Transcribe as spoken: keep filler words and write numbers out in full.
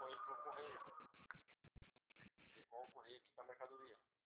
foi pro correio. Ficou o correio aqui com a mercadoria.